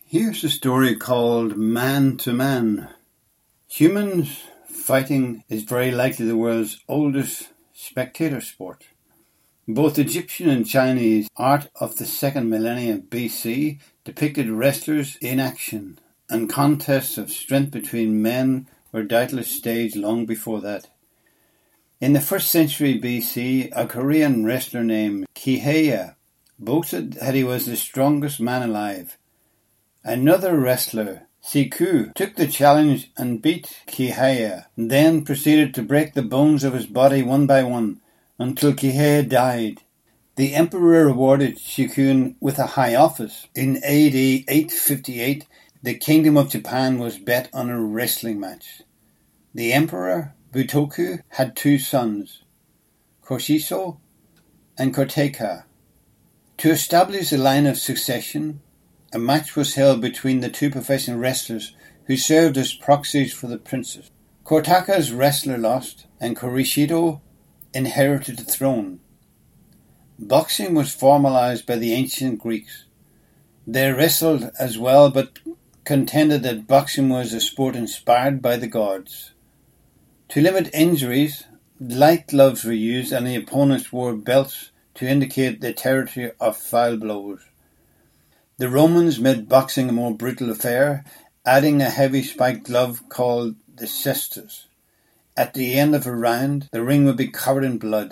Here's a story called Man to Man. Humans fighting is very likely the world's oldest spectator sport. Both Egyptian and Chinese art of the second millennium BC depicted wrestlers in action, and contests of strength between men were doubtless staged long before that. In the 1st century BC, a Korean wrestler named Kiheya boasted that he was the strongest man alive. Another wrestler, Siku, took the challenge and beat Kiheya, and then proceeded to break the bones of his body one by one until Kiheya died. The emperor rewarded Siku with a high office. In AD 858, the kingdom of Japan was bet on a wrestling match. The emperor, Butoku, had two sons, Koshiso and Koteka. To establish a line of succession, a match was held between the two professional wrestlers who served as proxies for the princes. Koteka's wrestler lost, and Korishido inherited the throne. Boxing was formalized by the ancient Greeks. They wrestled as well, but contended that boxing was a sport inspired by the gods. To limit injuries, light gloves were used, and the opponents wore belts to indicate the territory of foul blows. The Romans made boxing a more brutal affair, adding a heavy spiked glove called the cestus. At the end of a round, the ring would be covered in blood.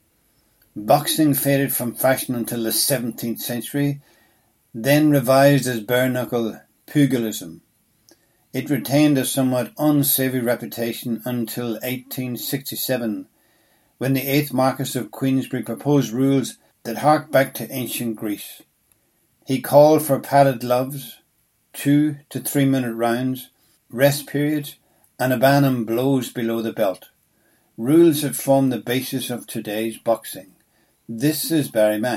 Boxing faded from fashion until the 17th century, then revised as bare-knuckle pugilism. It retained a somewhat unsavoury reputation until 1867, when the 8th Marquess of Queensberry proposed rules that hark back to ancient Greece. He called for padded gloves, 2 to 3 minute rounds, rest periods, and a ban on blows below the belt. Rules that form the basis of today's boxing. This is Barry Mann.